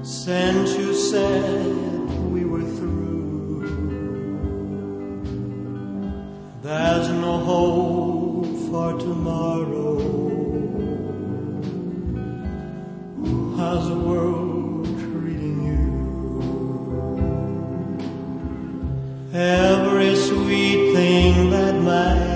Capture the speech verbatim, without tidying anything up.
Since you said we were through, there's no hope for tomorrow. How's the world treating you? Every sweet thing that might